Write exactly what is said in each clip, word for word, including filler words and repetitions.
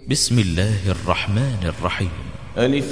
بسم الله الرحمن الرحيم. ألف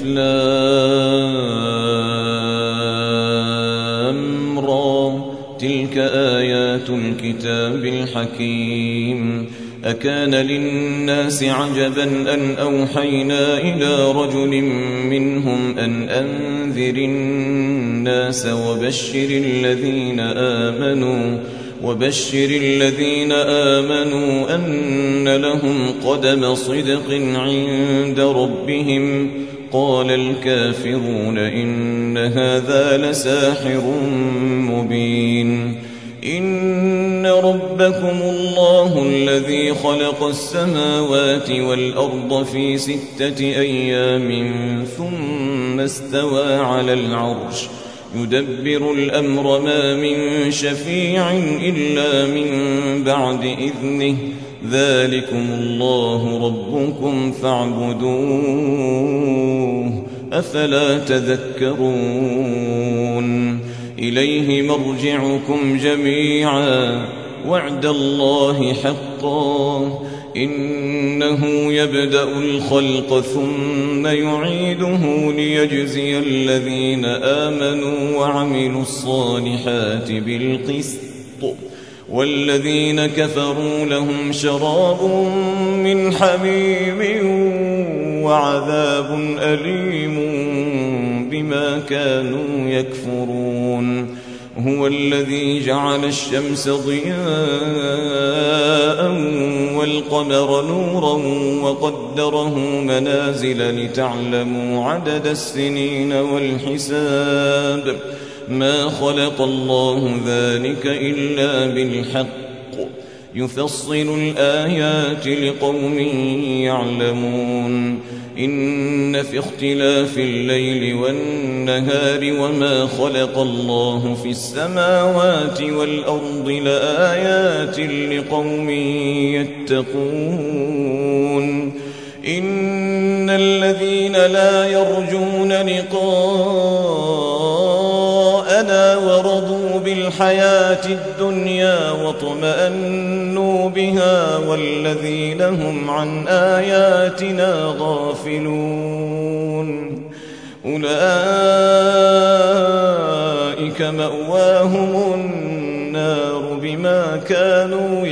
لام را، تلك آيات الكتاب الحكيم. أكان للناس عجبا أن أوحينا إلى رجل منهم أن أنذر الناس وبشر الذين آمنوا وبشر الذين آمنوا أن لهم قدم صدق عند ربهم. قال الكافرون إن هذا لساحر مبين. إن ربكم الله الذي خلق السماوات والأرض في ستة أيام ثم استوى على العرش يدبر الأمر ما من شفيع إلا من بعد إذنه. ذلكم الله ربكم فاعبدوه أفلا تذكرون. إليه مرجعكم جميعا وعد الله حقا. إنه يبدأ الخلق ثم يعيده ليجزي الذين آمنوا وعملوا الصالحات بالقسط، والذين كفروا لهم شراب من حميم وعذاب أليم بما كانوا يكفرون. هو الذي جعل الشمس ضياء والقمر نورا وقدره منازل لتعلموا عدد السنين والحساب. ما خلق الله ذلك إلا بالحق يفصل الآيات لقوم يعلمون. إن في اختلاف الليل والنهار وما خلق الله في السماوات والأرض لآيات لقوم يتقون. إن الذين لا يرجون لقاءنا ورضوا بالحياة الدنيا واطمأنوا بها والذين هم عن آياتنا غافلون أولئك مأواهم النار بما كانوا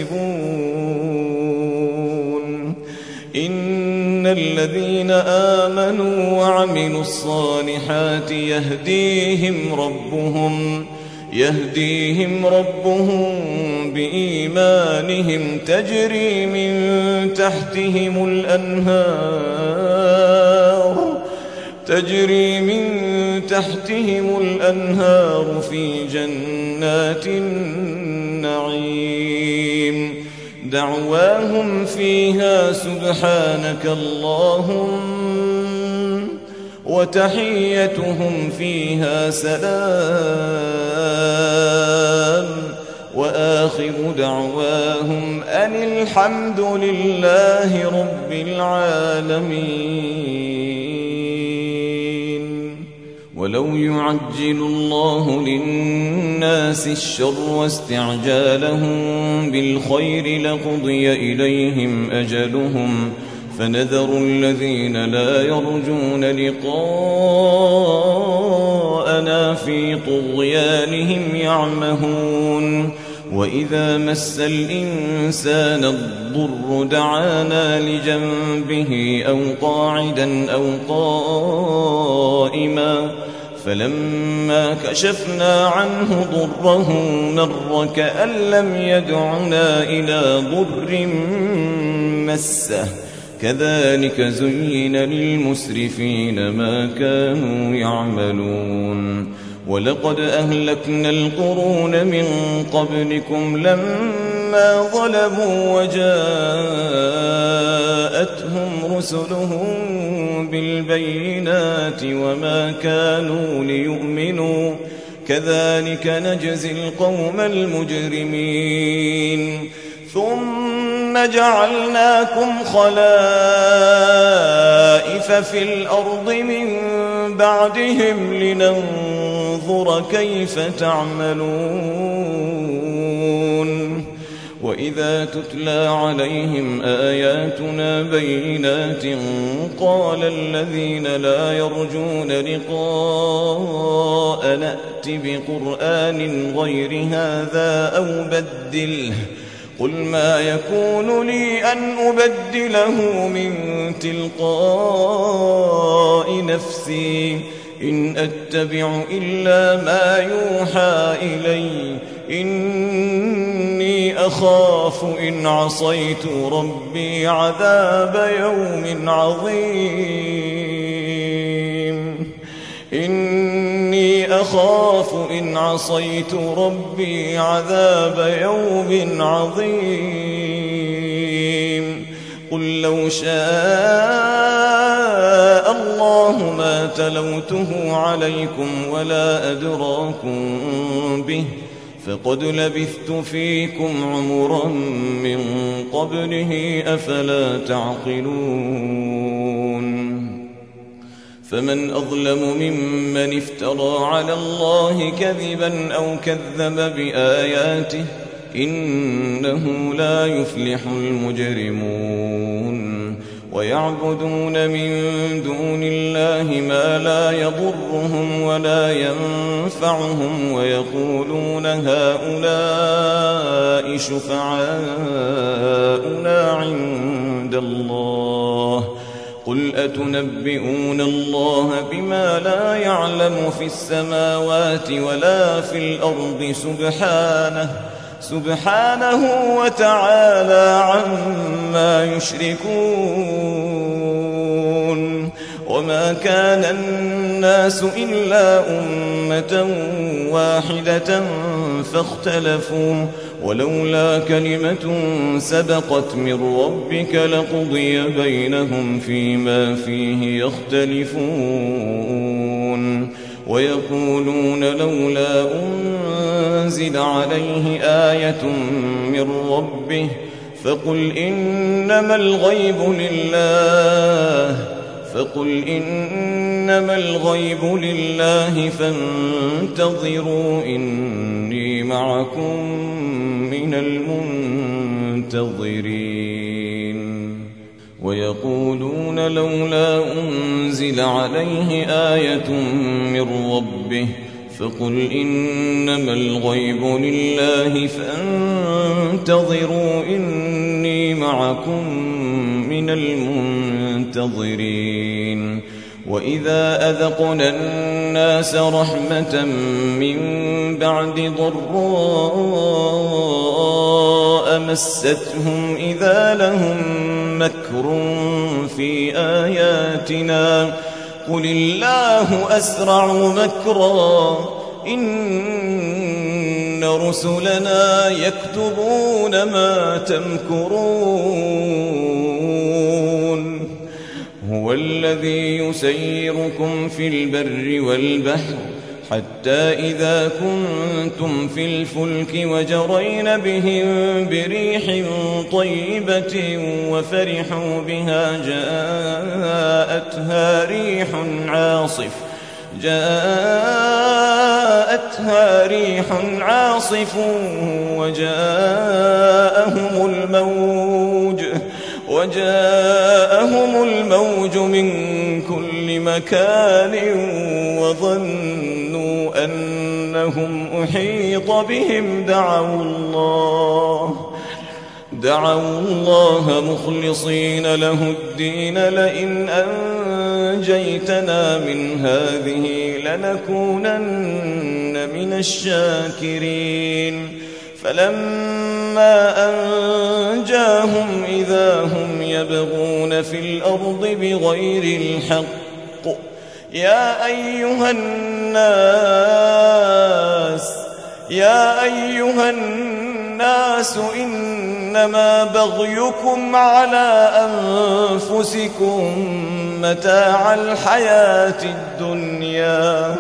يكسبون. إن الذين آمنوا وعملوا الصالحات يهديهم ربهم يهديهم ربهم بإيمانهم تجري من تحتهم الأنهار تجري من تحتهم الأنهار في جنات النعيم. دعواهم فيها سبحانك اللهم وتحيتهم فيها سلام وآخر دعواهم أن الحمد لله رب العالمين. ولو يعجل الله للناس الشر واستعجالهم بالخير لقضي إليهم أجلهم فنذر الذين لا يرجون لقاءنا في طغيانهم يعمهون. وإذا مس الإنسان الضر دعانا لجنبه أو قاعدا أو قائما فلما كشفنا عنه ضره مر كأن لم يدعنا إلى ضر مسه. كذلك زين للمسرفين ما كانوا يعملون. ولقد أهلكنا القرون من قبلكم لما ظلموا وجاءتهم رسلهم بالبينات وما كانوا ليؤمنوا. كذلك نجزي القوم المجرمين. ثم جعلناكم خلائف في الأرض من بعدهم لننظر كيف تعملون. وإذا تتلى عليهم آياتنا بينات قال الذين لا يرجون لقاء نأت بقرآن غير هذا أو بدله قل ما يكون لي أن أبدله من تلقاء نفسي إن أتبع إلا ما يوحى إلي إني أخاف إن عصيت ربي عذاب يوم عظيم إني أخاف إن عصيت ربي عذاب يوم عظيم قل لو شاء الله ما تلوته عليكم ولا أدراكم به فقد لبثت فيكم عمرا من قبله أفلا تعقلون فمن أظلم ممن افترى على الله كذبا أو كذب بآياته إنه لا يفلح المجرمون ويعبدون من دون الله ما لا يضرهم ولا ينفعهم ويقولون هؤلاء شفعاؤنا عند الله قل أتنبئون الله بما لا يعلم في السماوات ولا في الأرض سبحانه سبحانه وتعالى عما يشركون وما كان الناس إلا أمة واحدة فاختلفوا ولولا كلمة سبقت من ربك لقضي بينهم فيما فيه يختلفون ويقولون لولا أنزل عليه آية من ربه فقل إنما الغيب لله فقل إنما الغيب لله فانتظروا إني معكم من المنتظرين ويقولون لولا أنزل عليه آية من ربه فقل إنما الغيب لله فانتظروا إني معكم من المنتظرين وإذا أذقنا الناس رحمة من بعد ضراء مستهم إذا لهم مكر في آياتنا قل الله أسرع مكرا إن رسلنا يكتبون ما تمكرون هو الذي يسيركم في البر والبحر حتى إذا كنتم في الفلك وجرين بهم بريح طيبة وفرحوا بها جاءتها ريح عاصف جاءتها ريح عاصف وجاءهم الموج وجاءهم الموج من كل مكان وظنوا أنهم أحيط بهم دعوا الله دعوا الله مخلصين له الدين لئن أنجيتنا من هذه لنكونن من الشاكرين فلما أنجاهم إذا هم يبغون في الأرض بغير الحق يا أيها الناس يا أيها الناس إنما بغيكم على أنفسكم متاع الحياة الدنيا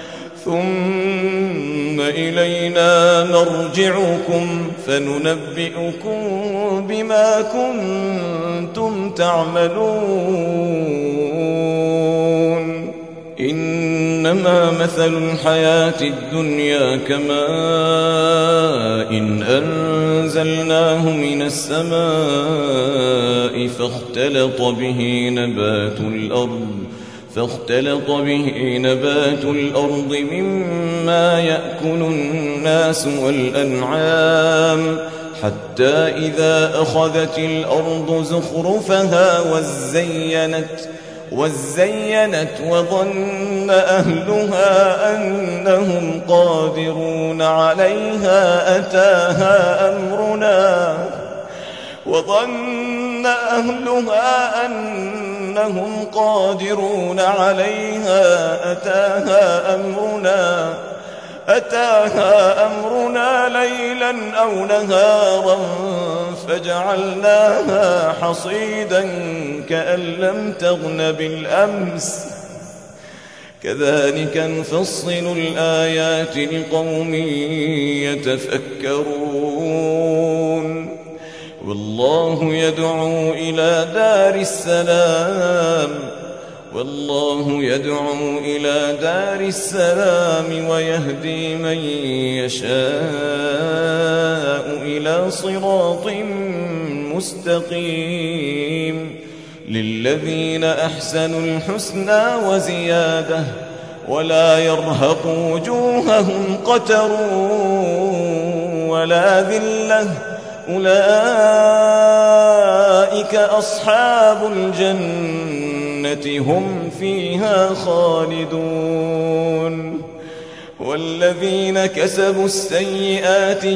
ثم إلينا مرجعكم فننبئكم بما كنتم تعملون إن إنما مثل الحياة الدنيا كماء إن أنزلناه من السماء فاختلط به نبات الأرض فاختلط به نبات الأرض مما يأكل الناس والأنعام حتى إذا أخذت الأرض زخرفها وزينت وزينت وظن أهلها أنهم قادرون عليها أتاها أمرنا وظن أهلها أنهم قادرون عليها أتاها أمرنا أتاها أمرنا ليلا أو نهارا فجعلناها حصيدا كأن لم تغن بالأمس كذلك نفصل الآيات لقوم يتفكرون والله يدعو إلى دار السلام والله يدعو إلى دار السلام ويهدي من يشاء إلى صراط مستقيم للذين أحسنوا الحسنى وزيادة ولا يرهق وجوههم قتر ولا ذلة أولئك أصحاب الجنة هم فيها خالدون والذين كسبوا السيئات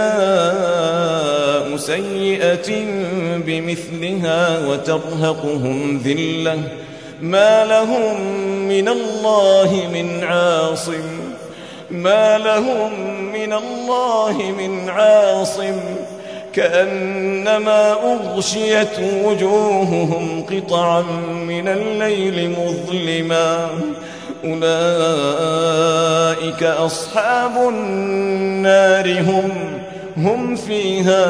جزاء سيئة بمثلها وترهقهم ذلة ما لهم من الله من عاصم ما لهم من الله من عاصم كأنما أغشيت وجوههم قطعا من الليل مظلما أولئك أصحاب النار هم هم فيها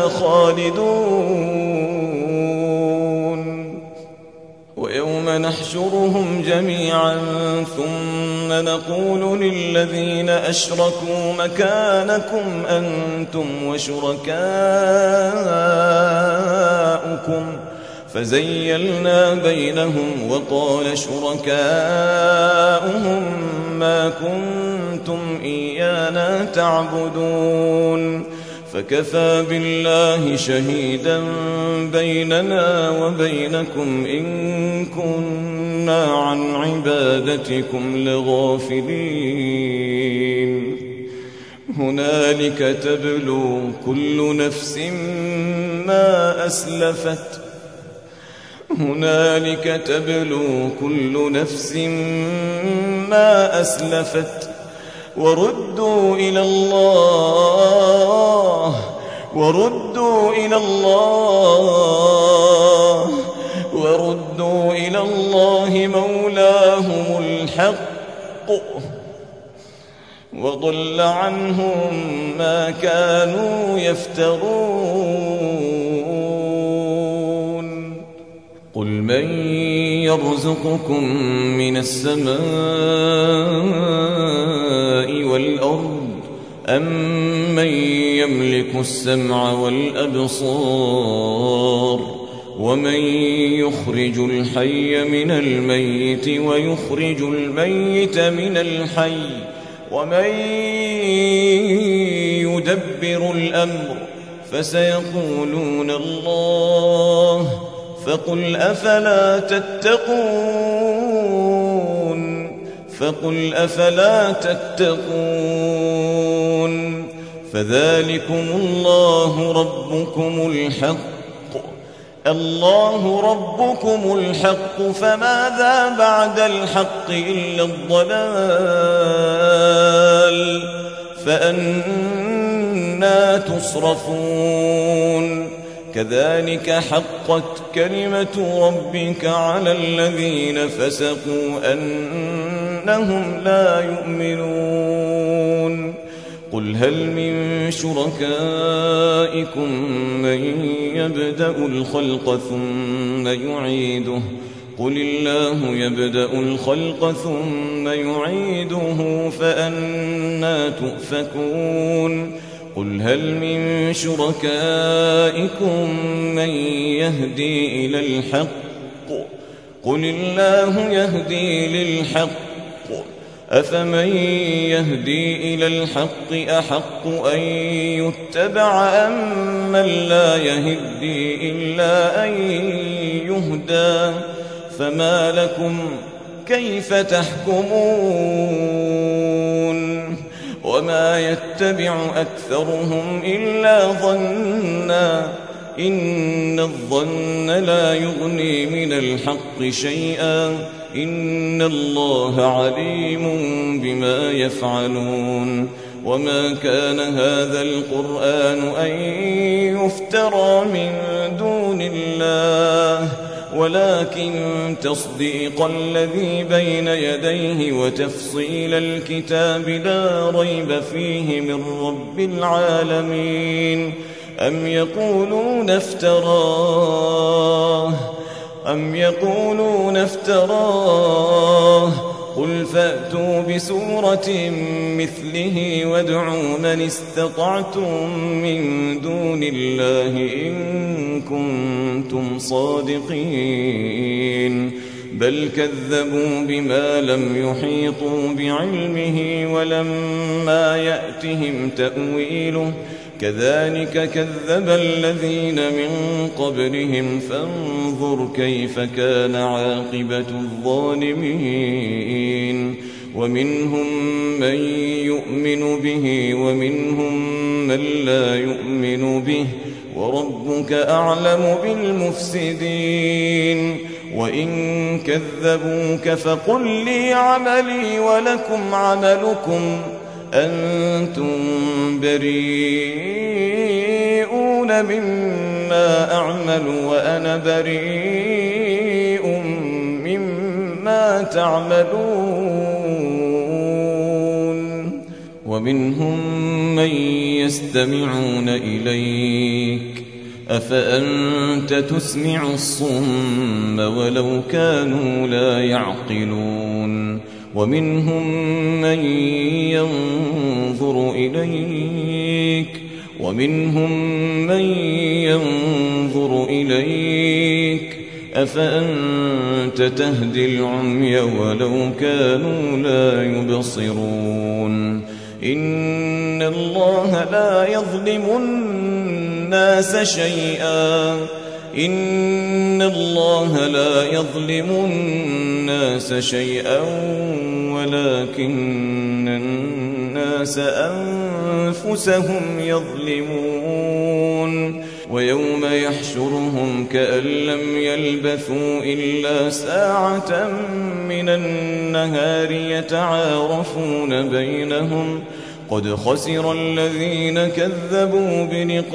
خالدون ويوم نحشرهم جميعا ثم نقول للذين أشركوا مكانكم أنتم وشركاؤكم فزيلنا بينهم وقال شركاؤهم ما كنتم إيانا تعبدون فكفى بالله شهيدا بيننا وبينكم إن كنا عن عبادتكم لغافلين هنالك تبلو كل نفس ما أسلفت هنالك تبلو كل نفس ما أسلفت وردوا إلى الله وردوا إلى الله وردوا إلى الله مولاهم الحق وضل عنهم ما كانوا يفترون قل من يرزقكم من السماء والأرض أم من يملك السمع والأبصار ومن يخرج الحي من الميت ويخرج الميت من الحي ومن يدبر الأمر فسيقولون الله فقل أفلا تتقون فقل أفلا تتقون فذلكم الله ربكم الحق الله ربكم الحق فماذا بعد الحق إلا الضلال فأنى تصرفون كذلك حقت كلمة ربك على الذين فسقوا أنهم لا يؤمنون قل هل من شركائكم من يبدأ الخلق ثم يعيده قل الله يبدأ الخلق ثم يعيده فأنى تؤفكون قل هل من شركائكم من يهدي إلى الحق قل الله يهدي للحق أفمن يهدي إلى الحق أحق أن يتبع أم من لا يهدي إلا أن يهدى فما لكم كيف تحكمون وما يتبع أكثرهم إلا ظنا إن الظن لا يغني من الحق شيئا إن الله عليم بما يفعلون وما كان هذا القرآن أن يفترى من دون الله ولكن تصديق الذي بين يديه وتفصيل الكتاب لا ريب فيه من رب العالمين أم يقولون افتراه أم يقولون افتراه قل فأتوا بسورة مثله وادعوا من استطعتم من دون الله إن كنتم صادقين بل كذبوا بما لم يحيطوا بعلمه ولما يأتهم تأويله كذلك كذب الذين من قبلهم فانظر كيف كان عاقبة الظالمين ومنهم من يؤمن به ومنهم من لا يؤمن به وربك أعلم بالمفسدين وإن كذبوك فقل لي عملي ولكم عملكم أنتم بريئون مما أعمل وأنا بريء مما تعملون ومنهم من يستمعون إليك أفأنت تسمع الصم ولو كانوا لا يعقلون ومنهم من ينظر إليك ومنهم من ينظر إليك أفأنت تهدي العمي ولو كانوا لا يبصرون إن الله لا يظلم الناس شيئا إن الله لا يظلم الناس شيئا ولكن الناس أنفسهم يظلمون ويوم يحشرهم كأن لم يلبثوا إلا ساعة من النهار يتعارفون بينهم قد خسر الذين كذبوا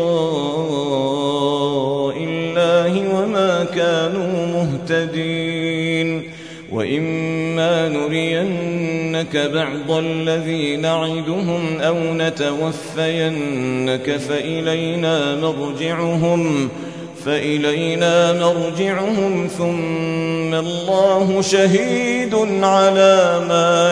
بلقاء الله وما كانوا مهتدين وإما نرينك بعض الذي نعدهم أو نتوفينك فإلينا مرجعهم فإلينا مرجعهم ثم الله شهيد على ما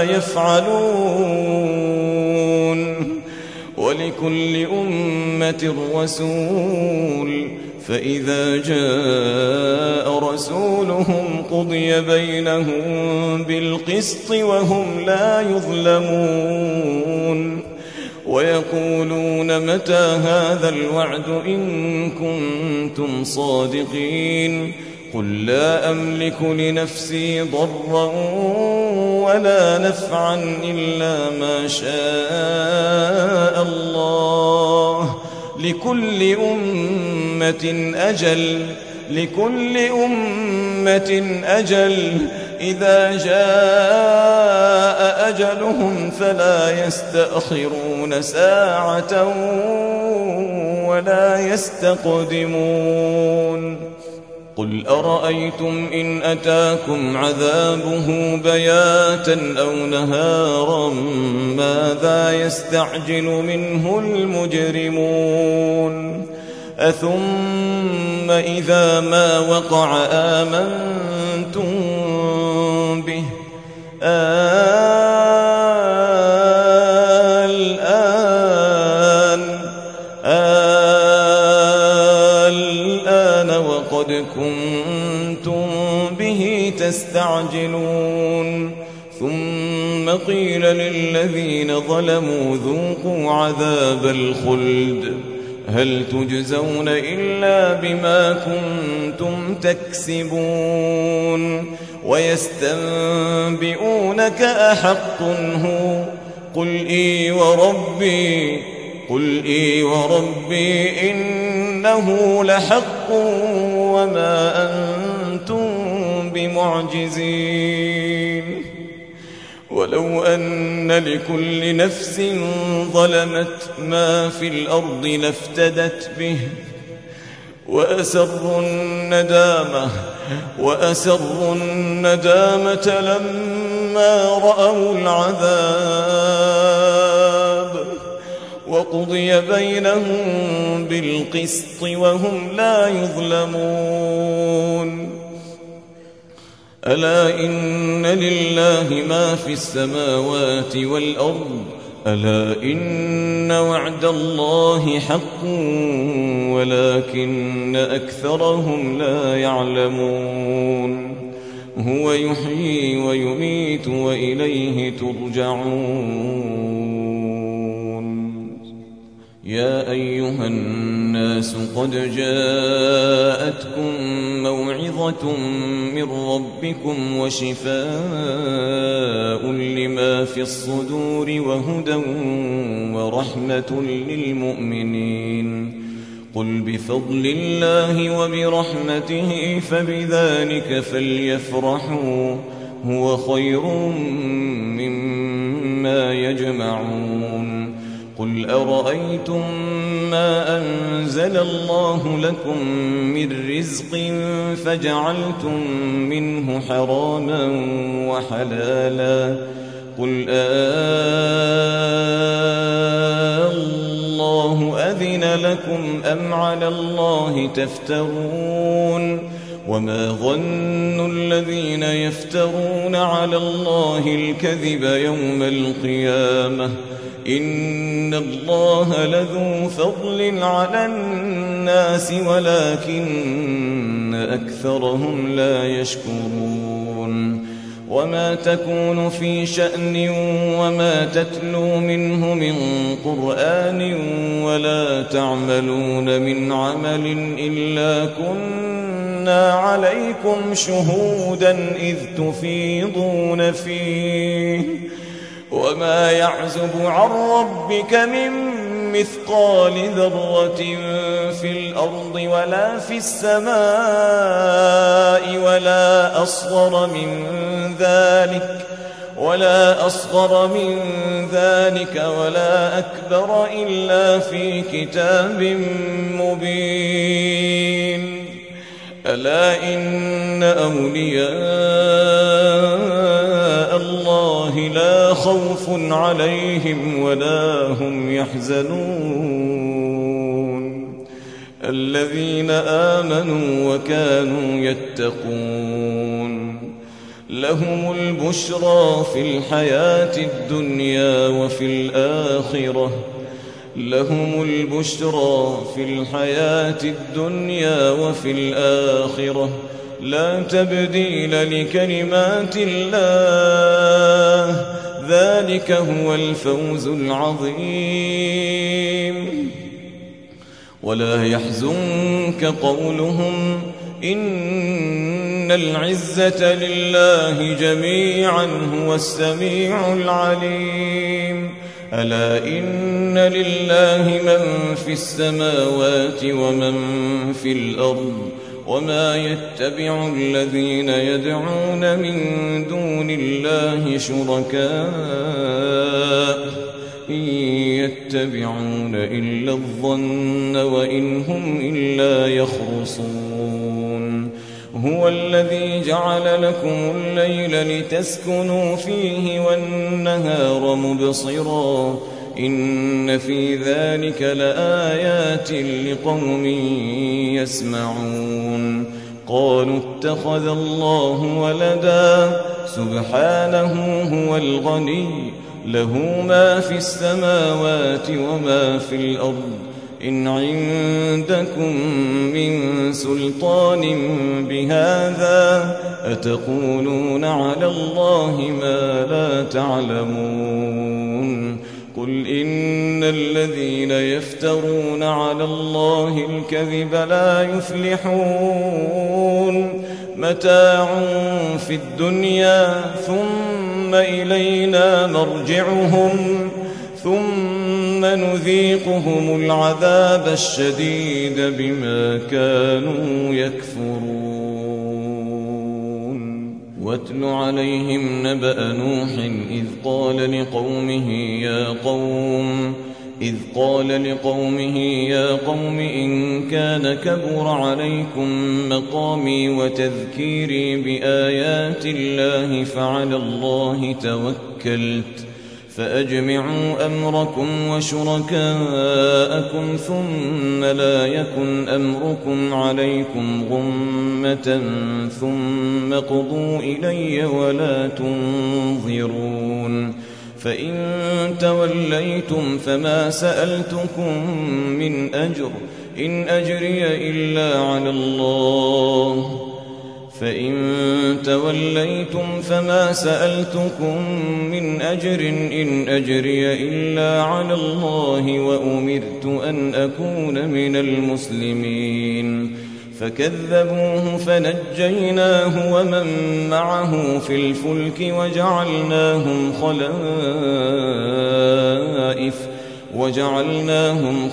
يفعلون ولكل أمة رسول فإذا جاء رسولهم قضي بينهم بالقسط وهم لا يظلمون ويقولون متى هذا الوعد إن كنتم صادقين قل لا أملك لنفسي ضرا ولا نفعا إلا ما شاء الله لكل أمة أجل لكل أمة أجل إذا جاء أجلهم فلا يستأخرون ساعة ولا يستقدمون قل أرأيتم إن أتاكم عذابه بياتا أو نهارا ماذا يستعجل منه المجرمون أثم إذا ما وقع آمنتم الآن الآن وقد كنتم به تستعجلون ثم قيل للذين ظلموا ذوقوا عذاب الخلد هل تجزون إلا بما كنتم تكسبون ويستنبئونك أحق هو قل إي وربي قل إي وربي إنه لحق وما أنتم بمعجزين ولو أن لكل نفس ظلمت ما في الأرض لافتدت به وأسروا الندامة وأسروا الندامة لما رأوا العذاب وقضي بينهم بالقسط وهم لا يظلمون ألا إن لله ما في السماوات والأرض ألا إن وعد الله حق ولكن أكثرهم لا يعلمون هو يحيي ويميت وإليه ترجعون يا أيها الناس قد جاءتكم موعظة من ربكم وشفاء لما في الصدور وهدى ورحمة للمؤمنين قل بفضل الله وبرحمته فبذلك فليفرحوا هو خير مما يجمعون قل أرأيتم ما أنزل الله لكم من رزق فجعلتم منه حراما وحلالا قل الله أذن لكم أم على الله تفترون وما ظن الذين يفترون على الله الكذب يوم القيامة إن الله لذو فضل على الناس ولكن أكثرهم لا يشكرون وما تكون في شأن وما تتلو منه من قرآن ولا تعملون من عمل إلا كنا عليكم شهودا إذ تفيضون فيه وما يعزب عن ربك من مثقال ذرة في الأرض ولا في السماء ولا أصغر من ذلك ولا أصغر من ذلك ولا أكبر إلا في كتاب مبين ألا إن أولياء الله لا خوف عليهم ولا هم يحزنون الذين آمنوا وكانوا يتقون لهم البشرى في الحياة الدنيا وفي الآخرة لهم البشرى في الحياة الدنيا وفي الآخرة لا تبديل لكلمات الله ذلك هو الفوز العظيم ولا يحزنك قولهم إن العزة لله جميعا هو السميع العليم ألا إن لله من في السماوات ومن في الأرض وما يتبع الذين يدعون من دون الله شركاء إن يتبعون إلا الظن وإن هم إلا يخرصون هو الذي جعل لكم الليل لتسكنوا فيه والنهار مبصرا إن في ذلك لآيات لقوم يسمعون قالوا اتخذ الله ولدا سبحانه هو الغني له ما في السماوات وما في الأرض إن عندكم من سلطان بهذا أتقولون على الله ما لا تعلمون قل إن الذين يفترون على الله الكذب لا يفلحون متاع في الدنيا ثم إلينا مرجعهم ثم نذيقهم العذاب الشديد بما كانوا يكفرون واتل عليهم نبأ نوح إذ قال لقومه يا قوم إذ قال لقومه يا قوم إن كان كبر عليكم مقامي وتذكيري بآيات الله فعلى الله توكلت فأجمعوا أمركم وشركاءكم ثم لا يكن أمركم عليكم غمة ثم قضوا إلي ولا تنظرون فإن توليتم فما سألتكم من أجر إن أجري إلا على الله فإن توليتم فما سألتكم من أجر إن أجري إلا على الله وأمرت أن أكون من المسلمين فكذبوه فنجيناه ومن معه في الفلك وجعلناهم خلائف وجعلناهم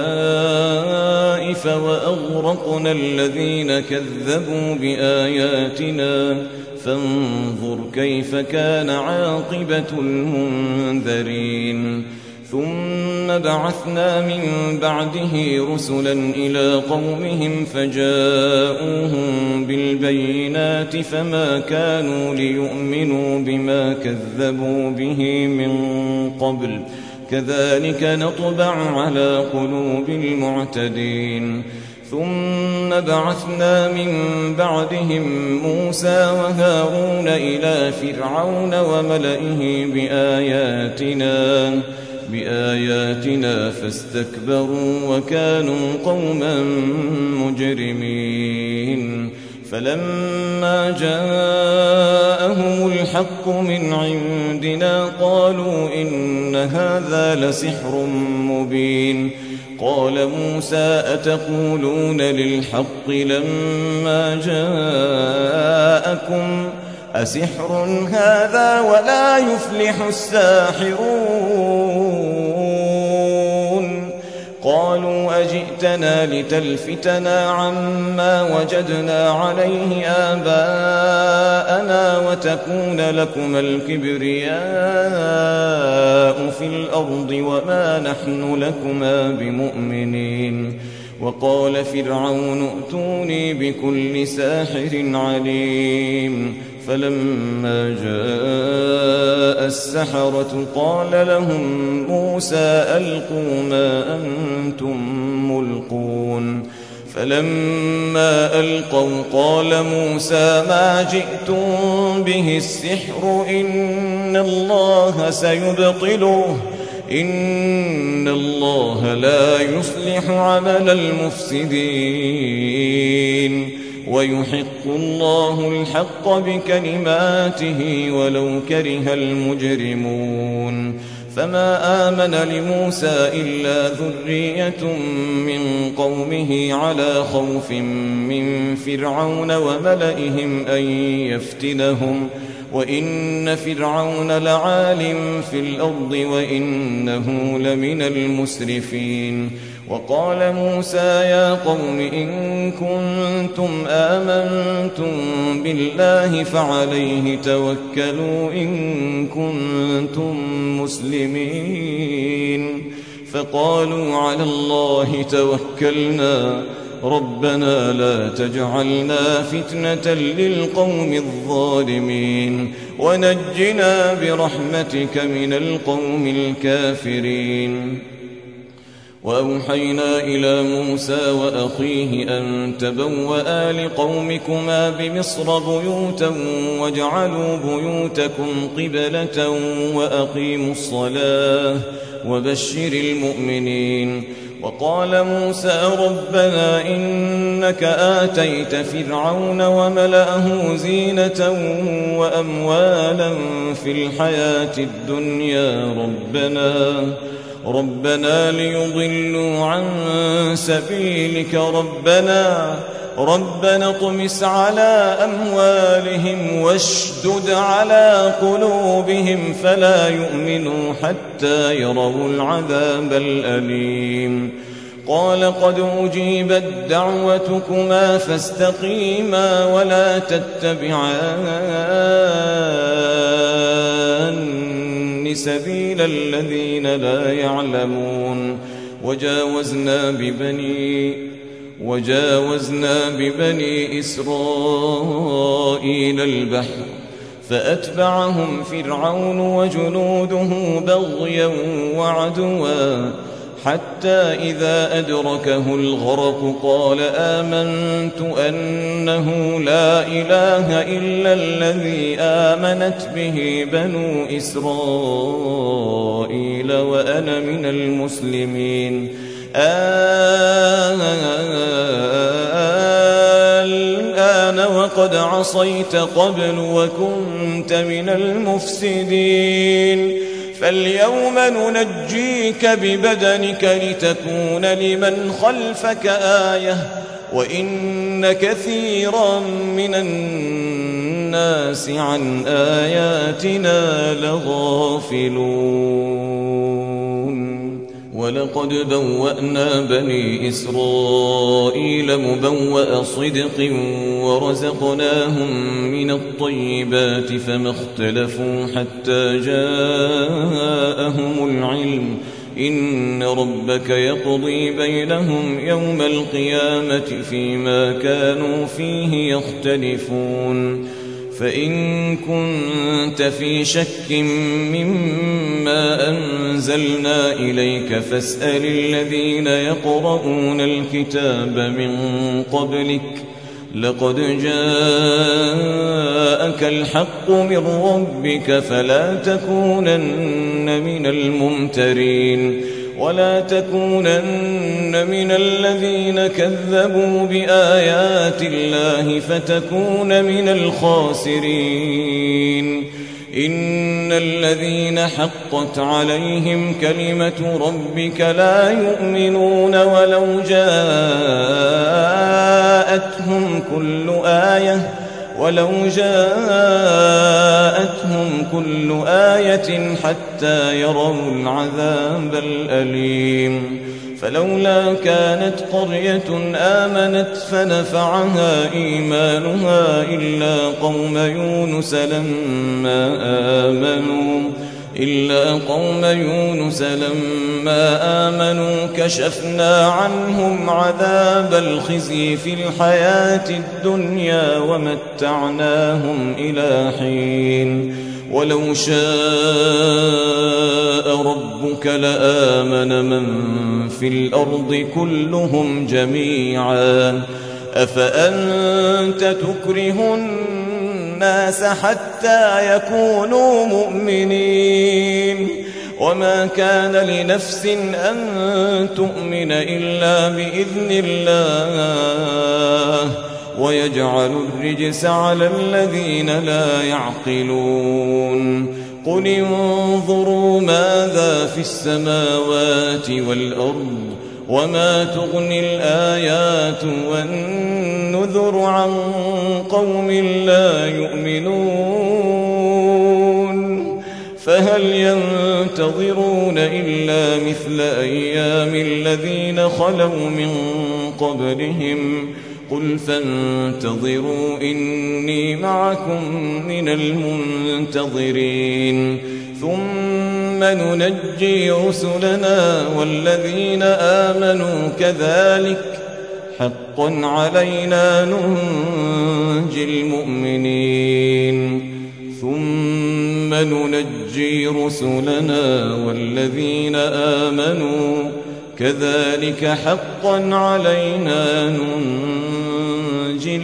خلائف وأغرقنا الذين كذبوا بآياتنا فانظر كيف كان عاقبة المنذرين ثم بعثنا من بعده رسلا إلى قومهم فجاءوهم بالبينات فما كانوا ليؤمنوا بما كذبوا به من قبل كذلك نطبع على قلوب المعتدين ثم بعثنا من بعدهم موسى وهارون إلى فرعون وملئه بآياتنا بآياتنا فاستكبروا وكانوا قوما مجرمين فلما جاءهم الحق من عندنا قالوا إن هذا لسحر مبين قال موسى أتقولون للحق لما جاءكم أسحر هذا ولا يفلح الساحرون قالوا أجئتنا لتلفتنا عما وجدنا عليه آباءنا وتكون لكما الكبرياء في الأرض وما نحن لكما بمؤمنين وقال فرعون ائتوني بكل ساحر عليم فلما جاء السحرة قال لهم موسى ألقوا ما أنتم ملقون فلما ألقوا قال موسى ما جئتم به السحر إن الله سيبطله إن الله لا يصلح عمل المفسدين ويحق الله الحق بكلماته ولو كره المجرمون فما آمن لموسى إلا ذرية من قومه على خوف من فرعون وملئهم أن يفتنهم وإن فرعون لعال في الأرض وإنه لمن المسرفين وقال موسى يا قوم إن كنتم آمنتم بالله فعليه توكلوا إن كنتم مسلمين فقالوا على الله توكلنا ربنا لا تجعلنا فتنة للقوم الظالمين ونجنا برحمتك من القوم الكافرين وأوحينا إلى موسى وأخيه أن تبوأ لقومكما بمصر بيوتا واجعلوا بيوتكم قبلة وأقيموا الصلاة وبشر المؤمنين. وقال موسى ربنا إنك آتيت فرعون وملأه زينة وأموالا في الحياة الدنيا ربنا ربنا ليضلوا عن سبيلك ربنا ربنا اطمس على أموالهم واشدد على قلوبهم فلا يؤمنوا حتى يروا العذاب الأليم. قال قد أجيبت دعوتكما فاستقيما ولا تتبعان سبيل الذين لا يعلمون. وجاوزنا ببني وجاوزنا ببني إسرائيل البحر فأتبعهم فرعون وجنوده بغيا وعدوا حتى إذا أدركه الغرق قال آمنت أنه لا إله إلا الذي آمنت به بنو إسرائيل وأنا من المسلمين. الآن وقد عصيت قبل وكنت من المفسدين فاليوم ننجيك ببدنك لتكون لمن خلفك آية وإن كثيرا من الناس عن آياتنا لغافلون. ولقد بوأنا بني إسرائيل مبوأ صدق ورزقناهم من الطيبات فما اختلفوا حتى جاءهم العلم إن ربك يقضي بينهم يوم القيامة فيما كانوا فيه يختلفون. فإن كنت في شك مما أنزلنا إليك فاسأل الذين يقرؤون الكتاب من قبلك لقد جاءك الحق من ربك فلا تكونن من الممترين ولا تكونن من الذين كذبوا بآيات الله فتكون من الخاسرين. إن الذين حقت عليهم كلمة ربك لا يؤمنون ولو جاءتهم كل آية ولو جاءتهم كل آية حتى يروا العذاب الأليم. فلولا كانت قرية آمنت فنفعها إيمانها إلا قوم يونس لما آمنوا إلا قوم يونس لما آمنوا كشفنا عنهم عذاب الخزي في الحياة الدنيا ومتعناهم إلى حين. ولو شاء ربك لآمن من في الأرض كلهم جميعا أفأنت تكره الناس حتى يكونوا مؤمنين وما كان لنفس أن تؤمن إلا بإذن الله ويجعل الرجس على الذين لا يعقلون. قل انظروا ماذا في السماوات والأرض وما تغني الآيات والنذر عن قوم لا يؤمنون. فهل ينتظرون إلا مثل أيام الذين خلوا من قبلهم قل فانتظروا إني معكم من المنتظرين. ثم ننجي رسلنا والذين آمنوا كذلك حقا علينا ننجي المؤمنين. ثم ننجي رسلنا والذين آمنوا كذلك حقا علينا ننجي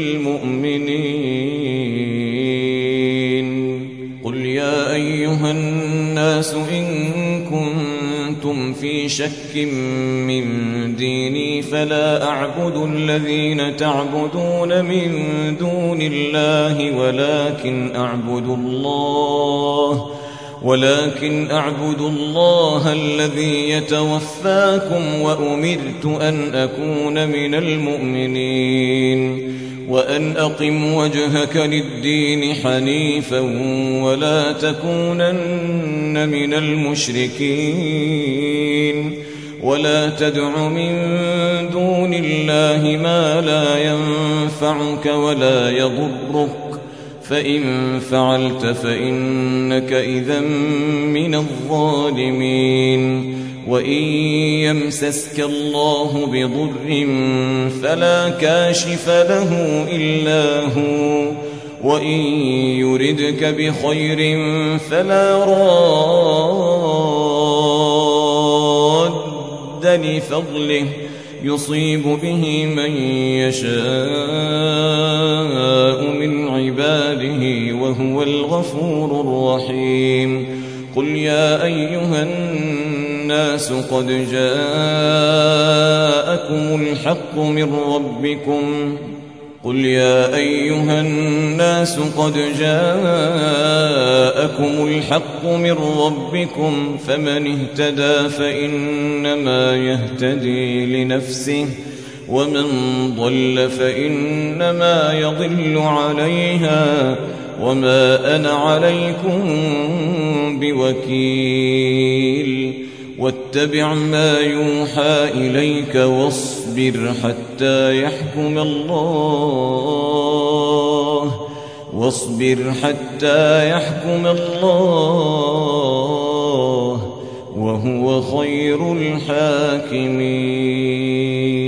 المؤمنين قل يا أيها الناس إن كنتم في شك من ديني فلا أعبد الذين تعبدون من دون الله ولكن أعبد الله ولكن أعبد الله الذي يتوفاكم وأمرت أن أكون من المؤمنين وأن أقم وجهك للدين حنيفا ولا تكونن من المشركين ولا تدع من دون الله ما لا ينفعك ولا يضرك فإن فعلت فإنك إذا من الظالمين وإن يمسسك الله بضر فلا كاشف له إلا هو وإن يردك بخير فلا راد لفضله يصيب به من يشاء من عباده وهو الغفور الرحيم قل يا أيها الناس قد جاءكم الحق من ربكم قل يا أيها الناس قد جاءكم الحق من ربكم فمن اهتدى فإنما يهتدي لنفسه ومن ضل فإنما يضل عليها وما أنا عليكم بوكيل واتبع ما يوحى إليك واصبر حتى يحكم الله واصبر حتى يحكم الله وهو خير الحاكمين.